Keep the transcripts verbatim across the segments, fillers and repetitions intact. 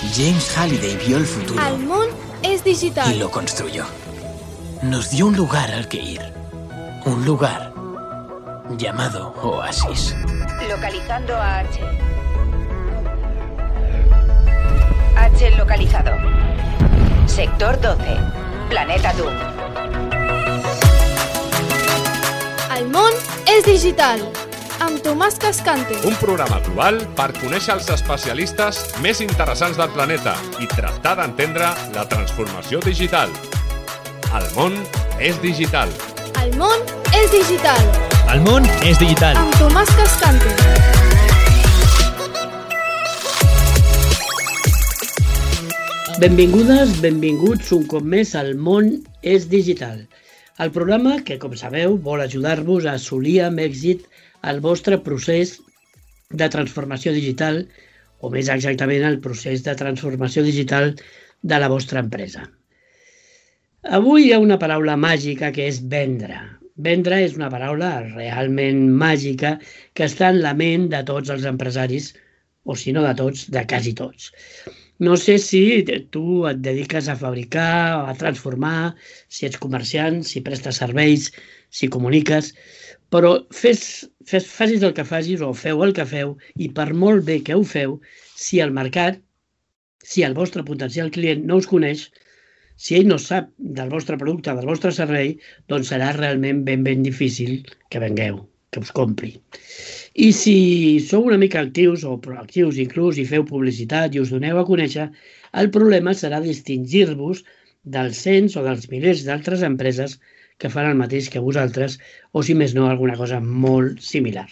James Halliday vio el futuro. El món es digital. Y lo construyó. Nos dio un lugar al que ir. Un lugar llamado Oasis. Localizando a H. H localizado. Sector doce. Planeta Doom. El món és digital. Amb Tomàs Cascante. Un programa global per conèixer els especialistes més interessants del planeta i tractar d'entendre la transformació digital. El món és digital. El món és digital. El món és digital. Amb Tomàs Cascante. Benvingudes, benvinguts un cop més al món és digital. El programa que, com sabeu, vol ajudar-vos a assolir amb èxit el vostre procés de transformació digital, o més exactament el procés de transformació digital de la vostra empresa. Avui hi ha una paraula màgica que és vendre. Vendre és una paraula realment màgica que està en la ment de tots els empresaris, o si no de tots, de quasi tots. No sé si tu et dediques a fabricar, a transformar, si ets comerciant, si prestes serveis, si comuniques, però fes, fes, facis el que facis o feu el que feu i per molt bé que ho feu, si el mercat, si el vostre potencial client no us coneix, si ell no sap del vostre producte, del vostre servei, doncs serà realment ben, ben difícil que vengueu, que us compri. I si sou una mica actius o proactius inclús i feu publicitat i us doneu a conèixer, el problema serà distingir-vos dels cents o dels milers d'altres empreses que fan el mateix que vosaltres o, si més no, alguna cosa molt similar.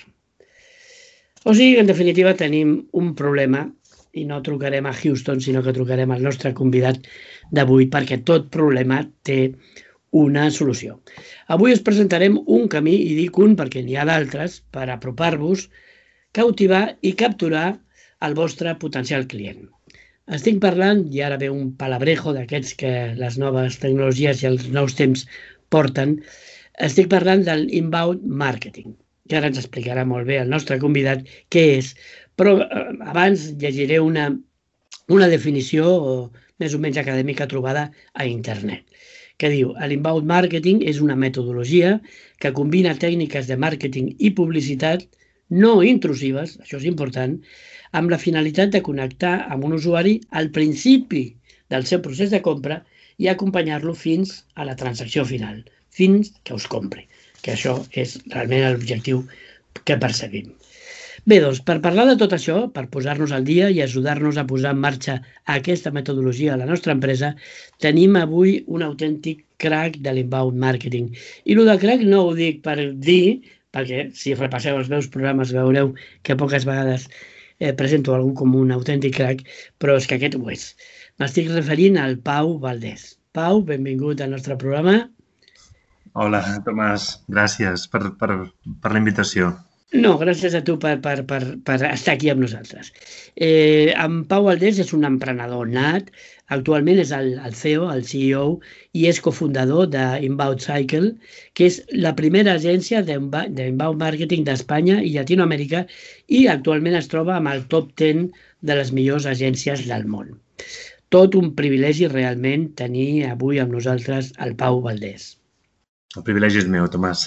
O sigui que, en definitiva, tenim un problema i no trucarem a Houston, sinó que trucarem al nostre convidat d'avui perquè tot problema té una solució. Avui us presentarem un camí, i dic un perquè n'hi ha d'altres, per apropar-vos, cautivar i capturar el vostre potencial client. Estic parlant, i ara ve un palabrejo d'aquests que les noves tecnologies i els nous temps porten, estic parlant del inbound marketing, que ara ens explicarà molt bé el nostre convidat què és, però abans llegiré una, una definició més o menys acadèmica trobada a internet, que diu: l'inbound marketing és una metodologia que combina tècniques de màrqueting i publicitat no intrusives, això és important, amb la finalitat de connectar amb un usuari al principi del seu procés de compra i acompanyar-lo fins a la transacció final, fins que us compri, que això és realment l'objectiu que perseguim. Bé, doncs, per parlar de tot això, per posar-nos al dia i ajudar-nos a posar en marxa aquesta metodologia a la nostra empresa, tenim avui un autèntic crack de l'inbound marketing. I el de crack no ho dic per dir, perquè si repasseu els meus programes veureu que poques vegades eh, presento algú com un autèntic crack, però és que aquest ho és. M'estic referint al Pau Valdés. Pau, benvingut al nostre programa. Hola, Tomàs. Gràcies per, per, per la invitació. No, gràcies a tu per, per, per, per estar aquí amb nosaltres. Eh, en Pau Valdés és un emprenedor nat, actualment és el, el C E O, el C E O, i és cofundador d'Inbound Cycle, que és la primera agència d'inbound marketing d'Espanya i Llatinoamèrica i actualment es troba amb el top deu de les millors agències del món. Tot un privilegi realment tenir avui amb nosaltres el Pau Valdés. El privilegi és meu, Tomàs.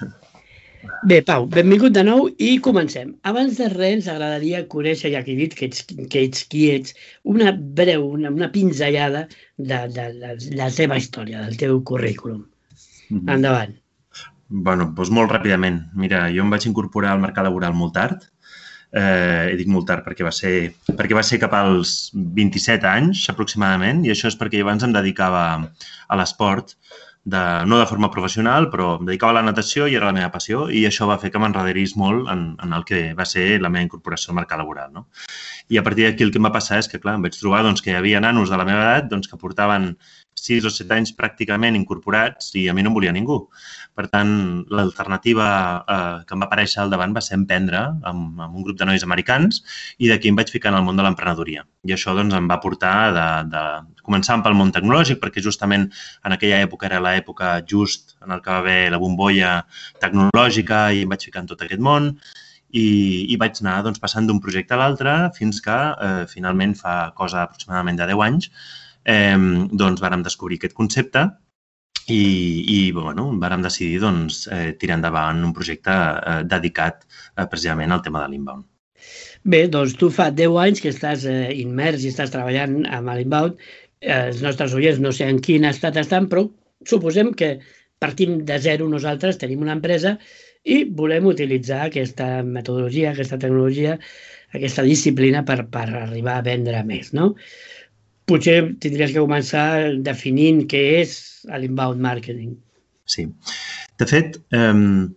Bé, Pau, benvingut de nou i comencem. Abans de res, ens agradaria conèixer, ja que he dit que ets, que ets qui ets, una breu, una, una pinzellada de, de, de la teva història, del teu currículum. Mm-hmm. Endavant. Bueno, doncs molt ràpidament. Mira, jo em vaig incorporar al mercat laboral molt tard. Eh, dic molt tard perquè va ser, perquè va ser cap als vint-i-set anys, aproximadament, i això és perquè abans em dedicava a l'esport, de, no de forma professional, però em dedicava a la natació i era la meva passió i això va fer que m'enrederís molt en, en el que va ser la meva incorporació al mercat laboral. No? I a partir d'aquí el que em va passar és que, clar, em vaig trobar doncs, que hi havia nanos de la meva edat doncs, que portaven sis o set anys pràcticament incorporats i a mi no em volia ningú. Per tant, l'alternativa eh, que em va aparèixer al davant va ser emprendre amb, amb un grup de nois americans i d'aquí em vaig ficar en el món de l'emprenedoria. I això doncs, em va portar de, de començar pel món tecnològic, perquè justament en aquella època era l'època just en el que va haver la bombolla tecnològica i em vaig ficar en tot aquest món. i, i vaig anar doncs, passant d'un projecte a l'altre fins que eh, finalment fa cosa aproximadament de deu anys eh, doncs vàrem descobrir aquest concepte i, i bueno, vàrem decidir doncs, eh, tirar endavant un projecte eh, dedicat eh, precisament al tema de l'inbound. Bé, doncs tu fa deu anys que estàs eh, immers i estàs treballant amb l'inbound. Eh, els nostres oients no sé en quin estat estan, però suposem que partim de zero nosaltres, tenim una empresa i volem utilitzar aquesta metodologia, aquesta tecnologia, aquesta disciplina per, per arribar a vendre més, no? Potser tindries que començar definint què és l'inbound marketing. Sí. De fet, eh,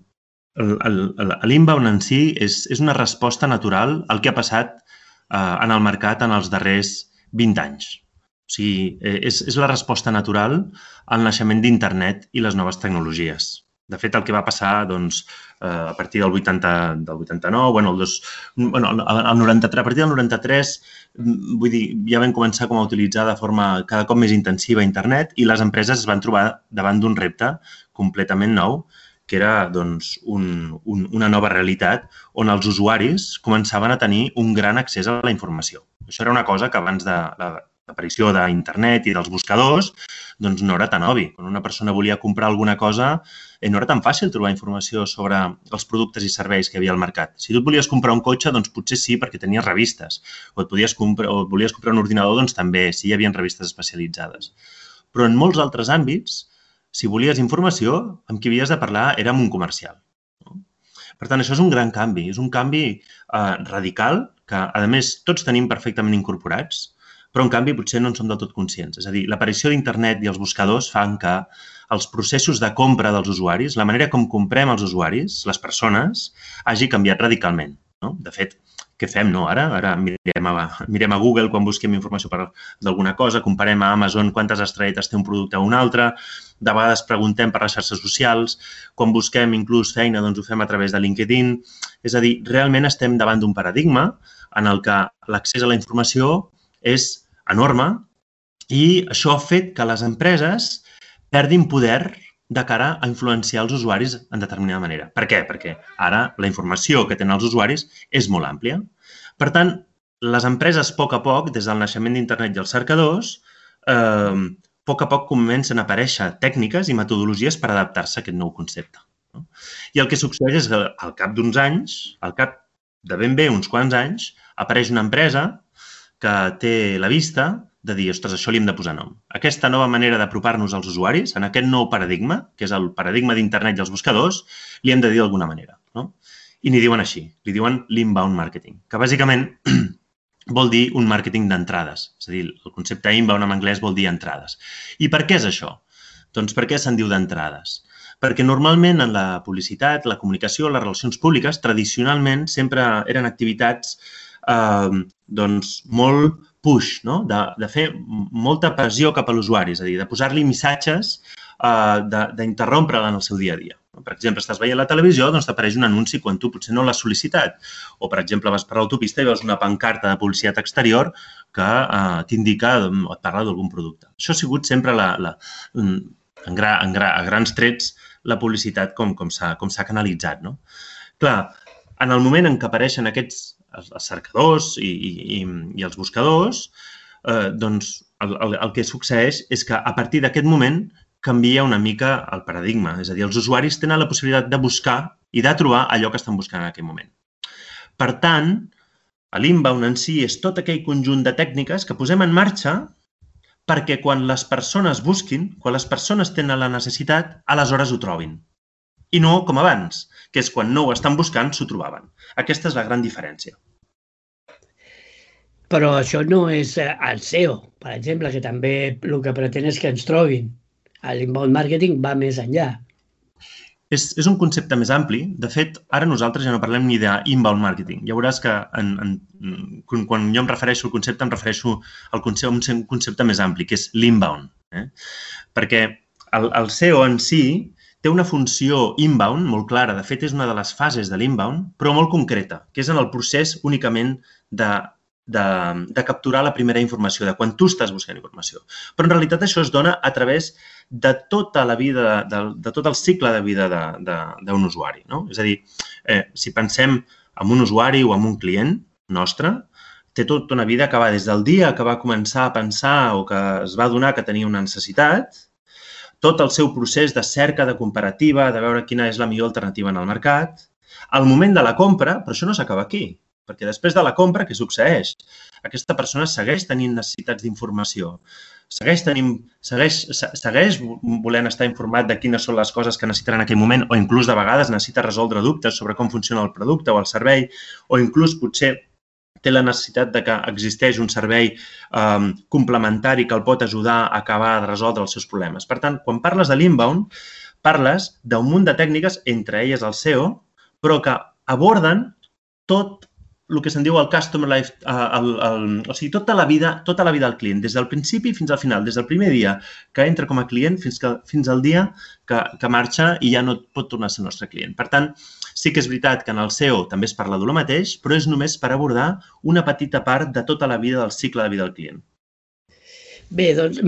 l'inbound en si és, és una resposta natural al que ha passat eh, en el mercat en els darrers vint anys. O sigui, és, és la resposta natural al naixement d'Internet i les noves tecnologies. De fet, el que va passar doncs, a partir del vuitanta, del vuitanta-nou, bueno, el dos, bueno, el noranta-tres, a partir del noranta-tres, vull dir, ja vam començar com a utilitzar de forma cada cop més intensiva Internet i les empreses es van trobar davant d'un repte completament nou, que era doncs, un, un, una nova realitat on els usuaris començaven a tenir un gran accés a la informació. Això era una cosa que abans de la l'aparició d'internet i dels buscadors, doncs no era tan obvi. Quan una persona volia comprar alguna cosa, no era tan fàcil trobar informació sobre els productes i serveis que hi havia al mercat. Si tu et volies comprar un cotxe, doncs potser sí, perquè tenies revistes. O et, podies comprar, o et volies comprar un ordinador, doncs també, sí, hi havia revistes especialitzades. Però en molts altres àmbits, si volies informació, amb qui havies de parlar era amb un comercial. Per tant, això és un gran canvi. És un canvi eh, radical que, a més, tots tenim perfectament incorporats, però, en canvi, potser no en som del tot conscients. És a dir, l'aparició d'Internet i els buscadors fan que els processos de compra dels usuaris, la manera com comprem els usuaris, les persones, hagi canviat radicalment. No? De fet, què fem no? Ara Ara mirem a, mirem a Google quan busquem informació d'alguna cosa, comparem a Amazon quantes estrelletes té un producte o un altre, de vegades preguntem per les xarxes socials, quan busquem inclús feina doncs ho fem a través de LinkedIn. És a dir, realment estem davant d'un paradigma en el que l'accés a la informació és enorme i això ha fet que les empreses perdin poder de cara a influenciar els usuaris en determinada manera. Per què? Perquè ara la informació que tenen els usuaris és molt àmplia. Per tant, les empreses, a poc a poc, des del naixement d'Internet i els cercadors, eh, a poc a poc comencen a aparèixer tècniques i metodologies per adaptar-se a aquest nou concepte. No? I el que succeeix és que al cap d'uns anys, al cap de ben bé uns quants anys, apareix una empresa que té la vista de dir, ostres, això li hem de posar nom. Aquesta nova manera d'apropar-nos als usuaris, en aquest nou paradigma, que és el paradigma d'Internet i els buscadors, li hem de dir d'alguna manera. No? I n'hi diuen així, li diuen l'inbound marketing, que bàsicament vol dir un màrqueting d'entrades. És a dir, el concepte inbound en anglès vol dir entrades. I per què és això? Doncs per què se'n diu d'entrades? Perquè normalment en la publicitat, la comunicació, les relacions públiques, tradicionalment sempre eren activitats eh, doncs, molt push, no? de, de fer molta pressió cap a l'usuari, és a dir, de posar-li missatges, eh, d'interrompre-la en el seu dia a dia. Per exemple, estàs veient la televisió, doncs t'apareix un anunci quan tu potser no l'has sol·licitat. O, per exemple, vas per l'autopista i veus una pancarta de publicitat exterior que eh, t'indica o et parla d'algun producte. Això ha sigut sempre, la, la, en, gra, en gra, a grans trets, la publicitat com, com s'ha canalitzat. No? Clar, en el moment en què apareixen aquests els cercadors i, i, i els buscadors, eh, doncs el, el, el que succeeix és que a partir d'aquest moment canvia una mica el paradigma. És a dir, els usuaris tenen la possibilitat de buscar i de trobar allò que estan buscant en aquell moment. Per tant, l'inbound en si és tot aquell conjunt de tècniques que posem en marxa perquè quan les persones busquin, quan les persones tenen la necessitat, aleshores ho trobin. I no com abans, que és quan no ho estan buscant, s'ho trobaven. Aquesta és la gran diferència. Però això no és el S E O, per exemple, que també el que pretén és que ens trobin. L'inbound marketing va més enllà. És, és un concepte més ampli. De fet, ara nosaltres ja no parlem ni d'inbound marketing. Ja veuràs que en, en, quan jo em refereixo al concepte, em refereixo al concepte, a un concepte més ampli, que és l'inbound. Eh? Perquè el, el S E O en si té una funció inbound molt clara. De fet, és una de les fases de l'inbound, però molt concreta, que és en el procés únicament de, de, de capturar la primera informació, de quan tu estàs buscant informació. Però en realitat això es dona a través de tota la vida, de, de tot el cicle de vida d'un usuari. No? És a dir, eh, si pensem amb un usuari o amb un client nostre, té tota una vida que va des del dia que va començar a pensar o que es va adonar que tenia una necessitat, tot el seu procés de cerca, de comparativa, de veure quina és la millor alternativa en el mercat, al moment de la compra, però això no s'acaba aquí, perquè després de la compra, què succeeix? Aquesta persona segueix tenint necessitats d'informació, segueix, tenint, segueix, segueix volent estar informat de quines són les coses que necessita en aquell moment o inclús de vegades necessita resoldre dubtes sobre com funciona el producte o el servei o inclús potser té la necessitat de que existeix un servei eh, complementari que el pot ajudar a acabar de resoldre els seus problemes. Per tant, quan parles de l'inbound, parles d'un munt de tècniques, entre elles el S E O, però que aborden tot el que se'n diu el customer life, el, el, o sigui, tota la vida tota la vida del client, des del principi fins al final, des del primer dia que entra com a client fins, que, fins al dia que, que marxa i ja no pot tornar a ser el nostre client. Per tant, sí que és veritat que en el S E O també es parla del mateix, però és només per abordar una petita part de tota la vida del cicle de vida del client. Bé, doncs,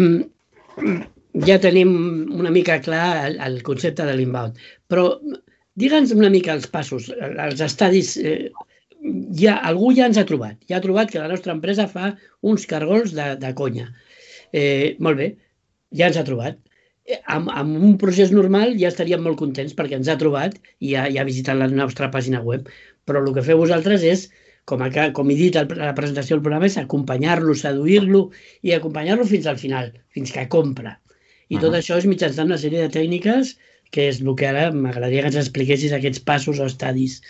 ja tenim una mica clar el, el concepte de l'inbound, però digue'ns una mica els passos, els estadis. Eh, ja, algú ja ens ha trobat, ja ha trobat que la nostra empresa fa uns cargols de, de conya. Eh, molt bé, ja ens ha trobat. Amb, amb un procés normal ja estaríem molt contents perquè ens ha trobat i ja, ja ha visitat la nostra pàgina web. Però el que feu vosaltres és, com, a, com he dit a la presentació del programa, és acompanyar-lo, seduir-lo i acompanyar-lo fins al final, fins que compra. I tot uh-huh. això és mitjançant una sèrie de tècniques que és el que ara m'agradaria que ens expliquessis aquests passos o estadis.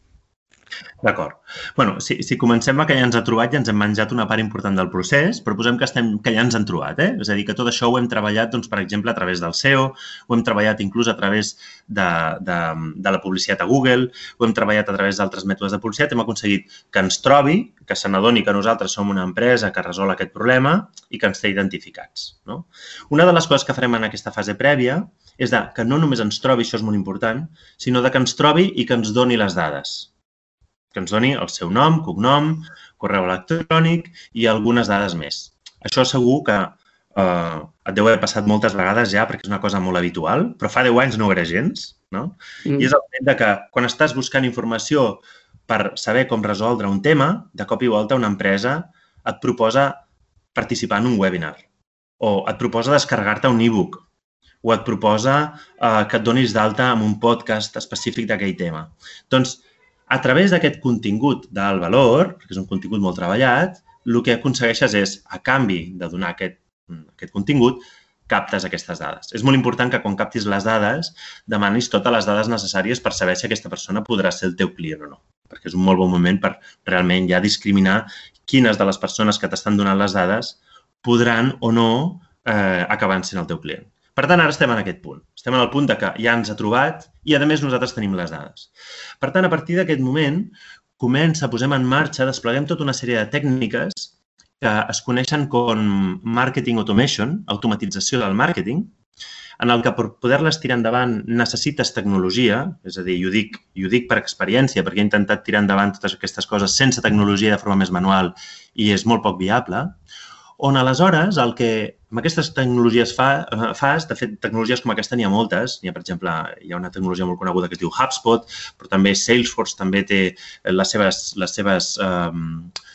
D'acord. Bueno, si, si comencem a que ja ens ha trobat, ja ens hem menjat una part important del procés, però posem que, estem, que ja ens han trobat. Eh? És a dir, que tot això ho hem treballat, doncs, per exemple, a través del S E O, ho hem treballat inclús a través de, de, de la publicitat a Google, ho hem treballat a través d'altres mètodes de publicitat, hem aconseguit que ens trobi, que se n'adoni que nosaltres som una empresa que resol aquest problema i que ens té identificats. No? Una de les coses que farem en aquesta fase prèvia és de que no només ens trobi, això és molt important, sinó de que ens trobi i que ens doni les dades. Que ens doni el seu nom, cognom, correu electrònic i algunes dades més. Això segur que eh, et deu haver passat moltes vegades ja perquè és una cosa molt habitual, però fa deu anys no ho era gens. No? Mm. I és el fet que quan estàs buscant informació per saber com resoldre un tema, de cop i volta una empresa et proposa participar en un webinar o et proposa descarregar-te un e-book o et proposa eh, que et donis d'alta en un podcast específic d'aquell tema. Doncs, a través d'aquest contingut d'alt valor, perquè és un contingut molt treballat, el que aconsegueixes és, a canvi de donar aquest, aquest contingut, captes aquestes dades. És molt important que quan captis les dades, demanis totes les dades necessàries per saber si aquesta persona podrà ser el teu client o no. Perquè és un molt bon moment per realment ja discriminar quines de les persones que t'estan donant les dades podran o no eh, acabar sent el teu client. Per tant, ara estem en aquest punt. Estem en el punt de que ja ens ha trobat i, a més, nosaltres tenim les dades. Per tant, a partir d'aquest moment, comença, posem en marxa, despleguem tota una sèrie de tècniques que es coneixen com marketing automation, automatització del màrqueting, en el que per poder-les tirar endavant necessites tecnologia, és a dir, i ho dic, i ho dic per experiència, perquè he intentat tirar endavant totes aquestes coses sense tecnologia de forma més manual i és molt poc viable, on aleshores el que amb aquestes tecnologies fa, fas, de fet, tecnologies com aquesta n'hi ha moltes. Hi ha, per exemple, hi ha una tecnologia molt coneguda que es diu HubSpot, però també Salesforce també té les seves, les seves, um,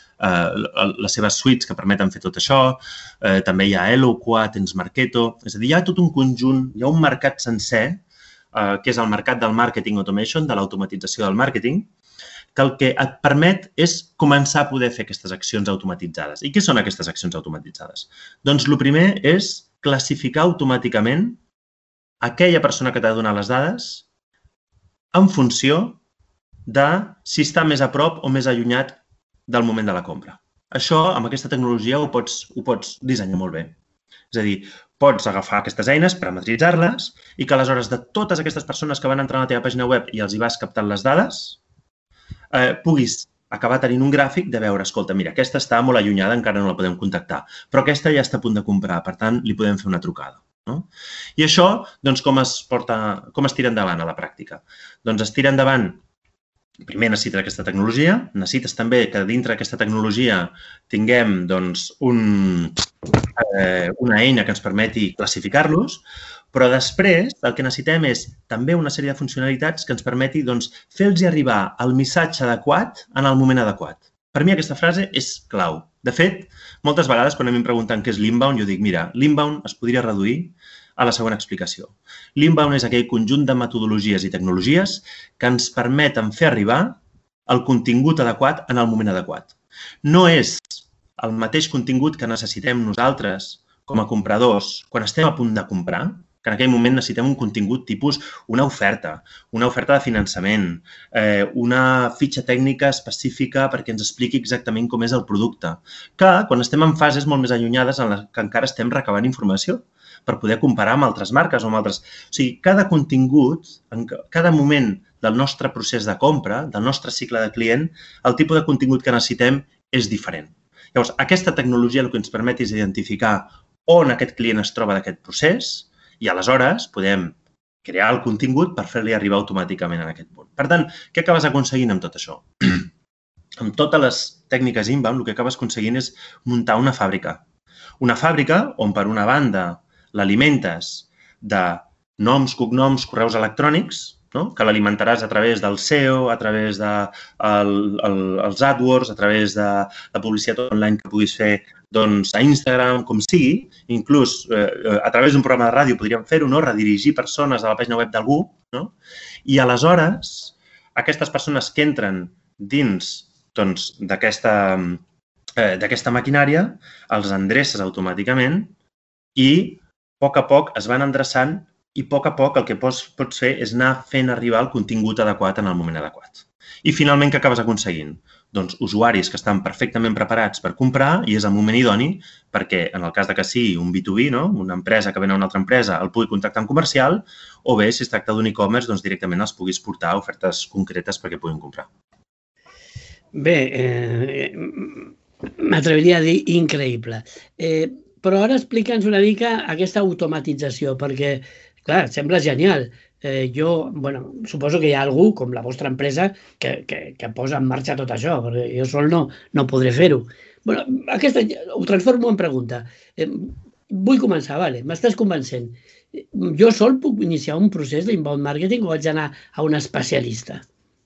uh, les seves suites que permeten fer tot això. Uh, també hi ha Eloqua, tens Marketo. És a dir, hi ha tot un conjunt, hi ha un mercat sencer, uh, que és el mercat del marketing automation, de l'automatització del màrqueting, que el que et permet és començar a poder fer aquestes accions automatitzades. I què són aquestes accions automatitzades? Doncs el primer és classificar automàticament aquella persona que t'ha de donar les dades en funció de si està més a prop o més allunyat del moment de la compra. Això, amb aquesta tecnologia, ho pots, ho pots dissenyar molt bé. És a dir, pots agafar aquestes eines, parametritzar-les i que aleshores de totes aquestes persones que van entrar a la teva pàgina web i els hi vas captant les dades, Eh, puguis acabar tenint un gràfic de veure, escolta, mira, aquesta està molt allunyada, encara no la podem contactar, però aquesta ja està a punt de comprar, per tant, li podem fer una trucada. No? I això, doncs, com es porta, com es tira endavant a la pràctica? Doncs es tira endavant, primer necessites aquesta tecnologia, necessites també que dintre d'aquesta tecnologia tinguem, doncs, un, eh, una eina que ens permeti classificar-los, Però després el que necessitem és també una sèrie de funcionalitats que ens permeti fer-los arribar el missatge adequat en el moment adequat. Per mi aquesta frase és clau. De fet, moltes vegades quan a mi em pregunten què és l'inbound, jo dic, mira, l'inbound es podria reduir a la següent explicació. L'inbound és aquell conjunt de metodologies i tecnologies que ens permeten fer arribar el contingut adequat en el moment adequat. No és el mateix contingut que necessitem nosaltres com a compradors quan estem a punt de comprar, que en aquell moment necessitem un contingut tipus una oferta, una oferta de finançament, eh, una fitxa tècnica específica perquè ens expliqui exactament com és el producte, que quan estem en fases molt més allunyades en les que encara estem recabant informació per poder comparar amb altres marques o amb altres... O sigui, cada contingut, en cada moment del nostre procés de compra, del nostre cicle de client, el tipus de contingut que necessitem és diferent. Llavors, aquesta tecnologia el que ens permet és identificar on aquest client es troba d'aquest procés i aleshores podem crear el contingut per fer-li arribar automàticament en aquest punt. Per tant, què acabes aconseguint amb tot això? Amb totes les tècniques inbound, el que acabes aconseguint és muntar una fàbrica. Una fàbrica on, per una banda, l'alimentes de noms, cognoms, correus electrònics, que l'alimentaràs a través del S E O, a través dels AdWords, a través de la publicitat online que puguis fer a Instagram, com sigui, inclús a través d'un programa de ràdio podríem fer-ho, redirigir persones a la pàgina web d'algú, i aleshores aquestes persones que entren dins d'aquesta maquinària els endreces automàticament i a poc a poc es van endreçant i a poc a poc el que pots fer és anar fent arribar el contingut adequat en el moment adequat. I finalment, què acabes aconseguint? Doncs usuaris que estan perfectament preparats per comprar i és el moment idoni perquè, en el cas que sigui un B dos B, una empresa que ven a una altra empresa, el pugui contactar en comercial, o bé, si es tracta d'un e-commerce, doncs directament els puguis portar ofertes concretes perquè puguin comprar. Bé, m'atreviria a dir increïble. Però ara explica'ns una mica aquesta automatització, perquè, clar, sembla genial. Jo, bueno, suposo que hi ha algú, com la vostra empresa, que posa en marxa tot això, perquè jo sol no podré fer-ho. Bueno, aquesta ho transformo en pregunta. Vull començar, vale, m'estàs convencent. Jo sol puc iniciar un procés d'inbound marketing o haig d'anar a un especialista?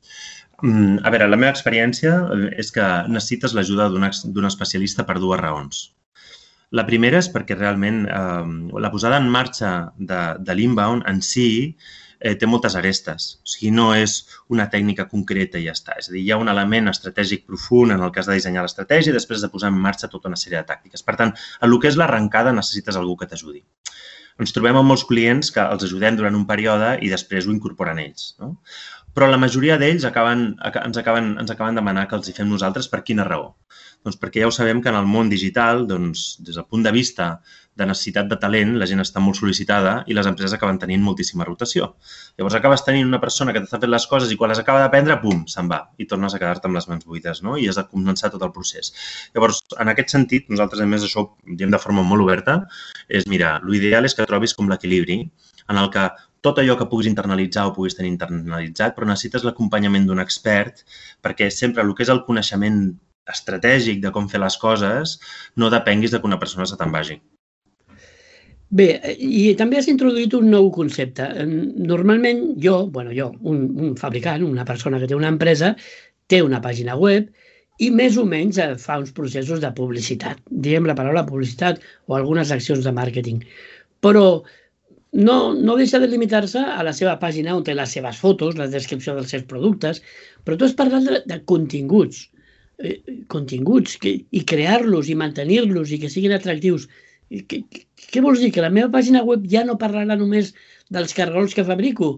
A veure, la meva experiència és que necessites l'ajuda d'un especialista per dues raons. La primera és perquè realment la posada en marxa de l'inbound en si té moltes arestes. O sigui, no és una tècnica concreta i ja està. És a dir, hi ha un element estratègic profund en el que has de dissenyar l'estratègia i després de posar en marxa tota una sèrie de tàctiques. Per tant, en el que és l'arrencada necessites algú que t'ajudi. Ens trobem amb molts clients que els ajudem durant un període i després ho incorporen ells. Però la majoria d'ells ens acaben demanant que els hi fem nosaltres. Per quina raó? Doncs perquè ja ho sabem que en el món digital, des del punt de vista de necessitat de talent, la gent està molt sol·licitada i les empreses acaben tenint moltíssima rotació. Llavors acabes tenint una persona que t'està fent les coses i quan les acaba d'aprendre, pum, se'n va i tornes a quedar-te amb les mans buides i has de començar tot el procés. Llavors, en aquest sentit, nosaltres, a més, això ho diem de forma molt oberta, és, mira, l'ideal és que trobis com l'equilibri en el que tot allò que puguis internalitzar o puguis tenir internalitzat, però necessites l'acompanyament d'un expert perquè sempre el que és el coneixement estratègic de com fer les coses no depenguis que una persona se te'n vagi. Bé, i també has introduït un nou concepte. Normalment jo, bueno, jo, un fabricant, una persona que té una empresa, té una pàgina web i més o menys fa uns processos de publicitat. Diem la paraula publicitat o algunes accions de màrqueting. Però no deixa de limitar-se a la seva pàgina on té les seves fotos, la descripció dels seus productes, però tu has parlat de continguts, continguts i crear-los i mantenir-los i que siguin atractius. Què vols dir? Que la meva pàgina web ja no parlarà només dels cargols que fabrico?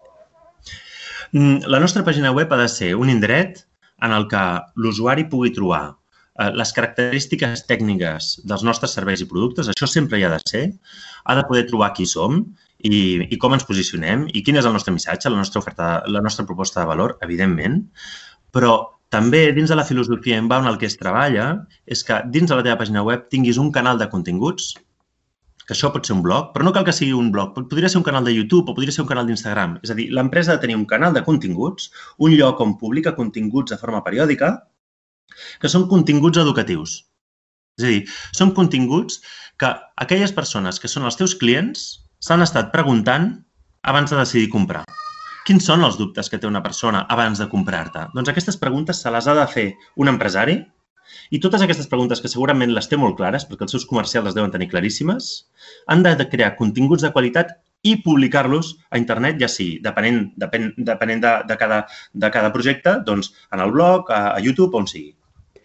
La nostra pàgina web ha de ser un indret en el que l'usuari pugui trobar les característiques tècniques dels nostres serveis i productes, això sempre hi ha de ser, ha de poder trobar qui som i com ens posicionem i quin és el nostre missatge, la nostra oferta, la nostra proposta de valor, evidentment, però també dins de la filosofia inbound el que es treballa és que dins de la teva pàgina web tinguis un canal de continguts, que això pot ser un blog, però no cal que sigui un blog, podria ser un canal de YouTube o podria ser un canal d'Instagram. És a dir, l'empresa ha de tenir un canal de continguts, un lloc on publica continguts de forma periòdica, que són continguts educatius. És a dir, són continguts que aquelles persones que són els teus clients s'han estat preguntant abans de decidir comprar. Quins són els dubtes que té una persona abans de comprar-te? Doncs aquestes preguntes se les ha de fer un empresari i totes aquestes preguntes, que segurament les té molt clares, perquè els seus comercials les deuen tenir claríssimes, han de crear continguts de qualitat i publicar-los a internet, ja sigui, depenent, depen, depenent de, de, cada, de cada projecte, doncs en el blog, a, a YouTube, on sigui.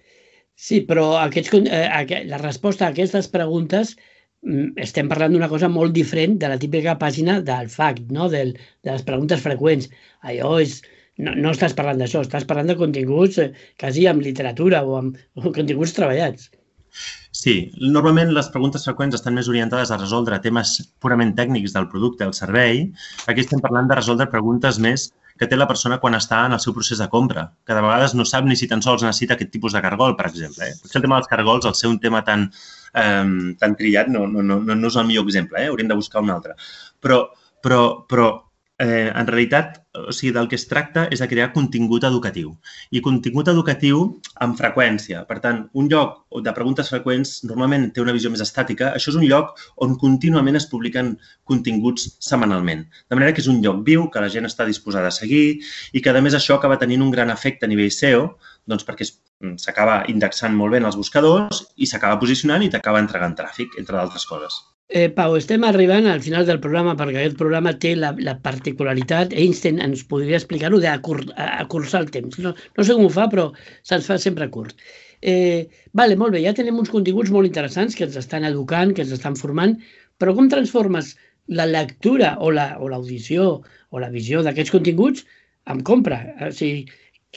Sí, però aquests, eh, la resposta a aquestes preguntes estem parlant d'una cosa molt diferent de la típica pàgina del fact, no? Del, de les preguntes freqüents. Allò és... No, no estàs parlant d'això, estàs parlant de continguts eh, quasi amb literatura o amb, amb continguts treballats. Sí, normalment les preguntes freqüents estan més orientades a resoldre temes purament tècnics del producte o el servei. Aquí estem parlant de resoldre preguntes més que té la persona quan està en el seu procés de compra, que de vegades no sap ni si tan sols necessita aquest tipus de cargol, per exemple. Eh? Potser el tema dels cargols, al ser un tema tan, eh, tan trillat, no, no, no, no és el millor exemple, eh? Hauríem de buscar un altre. Però, però, però eh, en realitat, o sigui, del que es tracta és de crear contingut educatiu. I contingut educatiu amb freqüència. Per tant, un lloc de preguntes freqüents normalment té una visió més estàtica. Això és un lloc on contínuament es publiquen continguts setmanalment. De manera que és un lloc viu, que la gent està disposada a seguir i que, a més, això acaba tenint un gran efecte a nivell S E O, doncs perquè s'acaba indexant molt bé en els buscadors i s'acaba posicionant i t'acaba entregant tràfic, entre d'altres coses. Eh, Pau, estem arribant al final del programa perquè aquest programa té la, la particularitat, Einstein ens podria explicar-ho, d'acurçar el temps. No, no sé com ho fa, però se'ns fa sempre curt. Eh, vale, molt bé, ja tenim uns continguts molt interessants que ens estan educant, que ens estan formant, però com transformes la lectura o l'audició la, o la visió d'aquests continguts en compra? O sigui,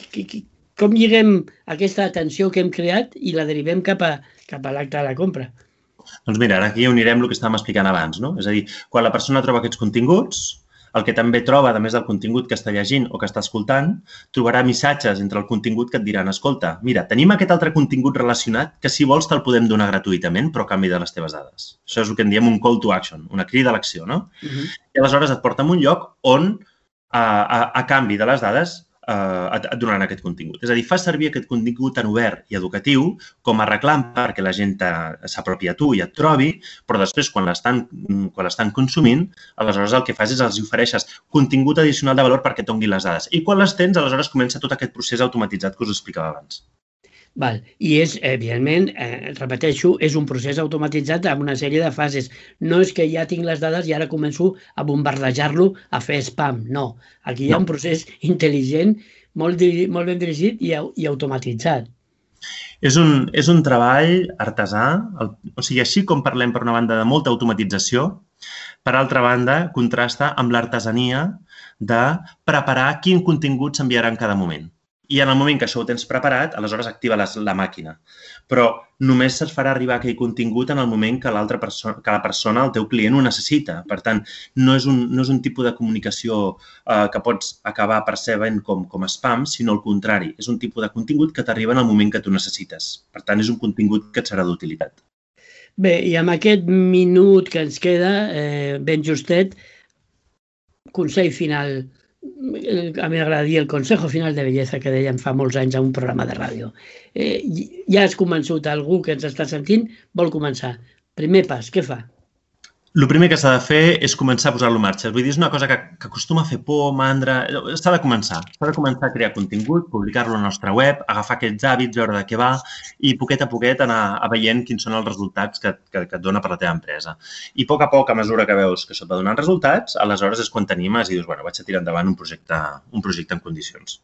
com lliguem aquesta atenció que hem creat i la derivem cap a, cap a l'acte de la compra? Doncs mira, ara aquí unirem el que estàvem explicant abans, no? És a dir, quan la persona troba aquests continguts, el que també troba, a més del contingut que està llegint o que està escoltant, trobarà missatges entre el contingut que et diran, escolta, mira, tenim aquest altre contingut relacionat que si vols te'l podem donar gratuïtament, però a canvi de les teves dades. Això és el que en diem un call to action, una crida a l'acció, no? Uh-huh. I aleshores et porta a un lloc on, a, a, a canvi de les dades, et donaran aquest contingut. És a dir, fa servir aquest contingut tan obert i educatiu com a reclam perquè la gent s'apropi a tu i et trobi, però després, quan l'estan quan l'estan consumint, aleshores el que fas és els ofereixes contingut addicional de valor perquè et donin les dades. I quan les tens, aleshores comença tot aquest procés automatitzat que us explicava abans. Val. I és, evidentment, eh, repeteixo, és un procés automatitzat amb una sèrie de fases. No és que ja tinc les dades i ara començo a bombardejar-lo a fer spam. No. Aquí hi ha un procés intel·ligent, molt, molt ben dirigit i, i automatitzat. És un, és un treball artesà, el, o sigui, així com parlem per una banda de molta automatització, per altra banda, contrasta amb l'artesania de preparar quin contingut s'enviarà en cada moment. I en el moment que això ho tens preparat, aleshores activa les, la màquina. Però només se't farà arribar aquell contingut en el moment que l'altra persona, que la persona, el teu client, ho necessita. Per tant, no és un, no és un tipus de comunicació eh, que pots acabar percebent com, com spam, sinó al contrari. És un tipus de contingut que t'arriba en el moment que tu necessites. Per tant, és un contingut que et serà d'utilitat. Bé, i amb aquest minut que ens queda, eh, ben justet, consell final. A mi m'agrada dir el consejo final de bellesa que dèiem fa molts anys a un programa de ràdio. Eh, ja has convençut algú que ens està sentint, vol començar. Primer pas, què fa? El primer que s'ha de fer és començar a posar-lo en marxa. Vull dir, és una cosa que, que acostuma a fer por, mandra... S'ha de començar. S'ha de començar a crear contingut, publicar-lo a la nostra web, agafar aquests hàbits, veure de què va i poquet a poquet anar a veient quins són els resultats que, que, que et dona per la teva empresa. I a poc a poc, a mesura que veus que això et va donant resultats, aleshores és quan t'animes i dius, bueno, vaig a tirar endavant un projecte, un projecte en condicions.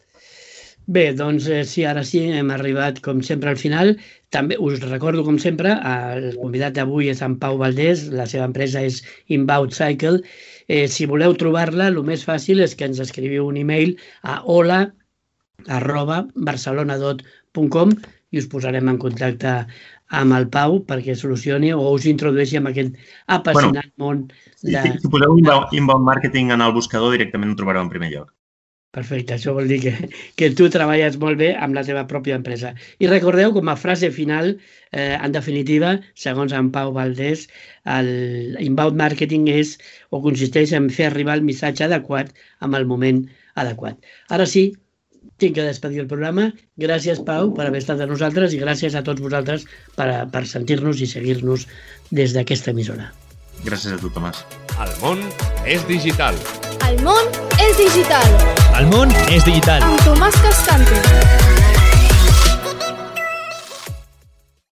Bé, doncs eh, sí, ara sí, hem arribat com sempre al final. També us recordo, com sempre, el convidat d'avui és en Pau Valdés, la seva empresa és Inbound Cycle. Eh, si voleu trobar-la, el més fàcil és que ens escriviu un e-mail a hola arroba barcelonadot punt com i us posarem en contacte amb el Pau perquè solucioni o us introdueixi en aquest apassionant bueno, món. De... Si, si poseu Inbound Marketing en el buscador, directament ho trobareu en primer lloc. Perfecte, això vol dir que, que tu treballes molt bé amb la teva pròpia empresa. I recordeu, com a frase final, eh, en definitiva, segons en Pau Valdés, el inbound marketing és o consisteix en fer arribar el missatge adequat amb el moment adequat. Ara sí, tinc que despedir el programa. Gràcies, Pau, per haver estat amb nosaltres i gràcies a tots vosaltres per, per sentir-nos i seguir-nos des d'aquesta emissora. Gràcies a tu, Tomàs. El món és digital. El món és digital. El món és digital. Amb Tomàs Cascante.